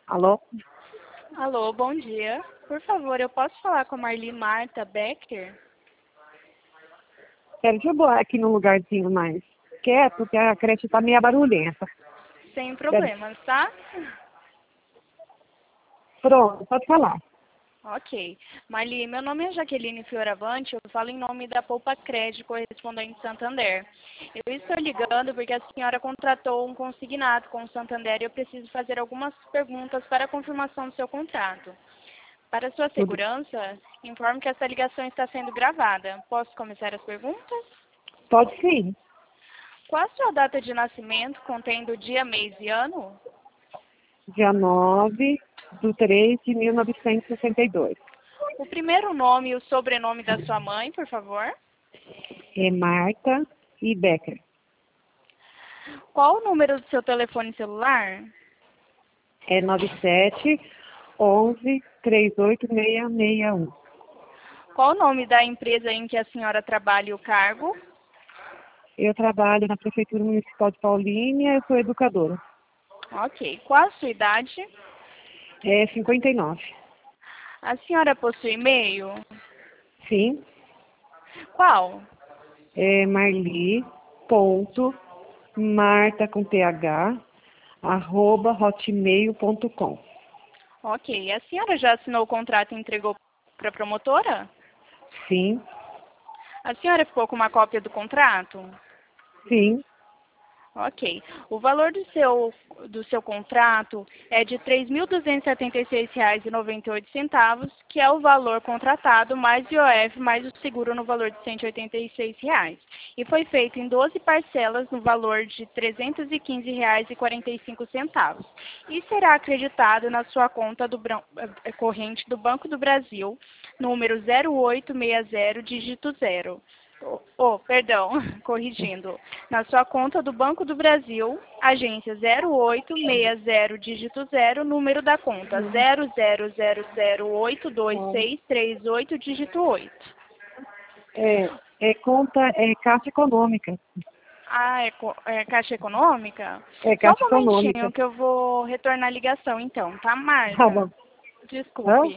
Alô? Alô, bom dia. Por favor, eu posso falar com a Marli Marta Becker? Deixa eu botar aqui num lugarzinho mais quieto, que a creche tá meio barulhenta. Sem problemas, tá? Pronto, pode falar. Ok. Marli, meu nome é Jaqueline Fioravante, eu falo em nome da Poupa Crédito, correspondente Santander. Eu estou ligando porque a senhora contratou um consignado com o Santander e eu preciso fazer algumas perguntas para a confirmação do seu contrato. Para sua Tudo. segurança, informo que essa ligação está sendo gravada. Posso começar as perguntas? Pode sim. Qual a sua data de nascimento, contendo dia, mês e ano? Dia 9/3/1962. O primeiro nome e o sobrenome da sua mãe, por favor. É Marta e Becker. Qual o número do seu telefone celular? É 9711-38661. Qual o nome da empresa em que a senhora trabalha e o cargo? Eu trabalho na Prefeitura Municipal de Paulínia, eu sou educadora. Ok. Qual a sua idade? É 59. A senhora possui e-mail? Sim. Qual? É marli.marta com th, @hotmail.com. Ok. A senhora já assinou o contrato e entregou para a promotora? Sim, A senhora ficou com uma cópia do contrato? sim. Ok. O valor do seu contrato é de R$ 3.276,98, que é o valor contratado, mais IOF, mais o seguro no valor de R$ 186. E foi feito em 12 parcelas no valor de R$ 315,45. E será acreditado na sua conta corrente do Banco do Brasil, número 0860, dígito 0. Perdão, corrigindo. Na sua conta do Banco do Brasil, agência 0860, dígito 0, número da conta 0000822638, dígito 8. É conta, é Caixa Econômica. Ah, é Caixa Econômica? É Só um Caixa momentinho Econômica. que eu vou retornar a ligação então, tá, Tá Marta? bom. Hã? Desculpe.